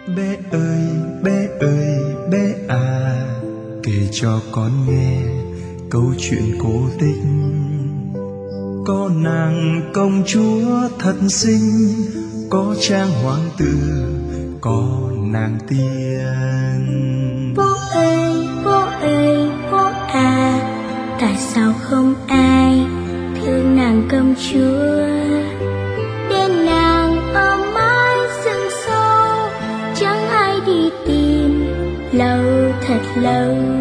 Bé ơi, bé à, kể cho con nghe câu chuyện cổ tích. Có nàng công chúa thật xinh, có chàng hoàng tử, có nàng tiên. Bố ơi, bố à, tại sao không ai thương nàng công chúa? Để nàng ở mãi rừng sâu, chẳng ai đi tìm lâu thật lâu.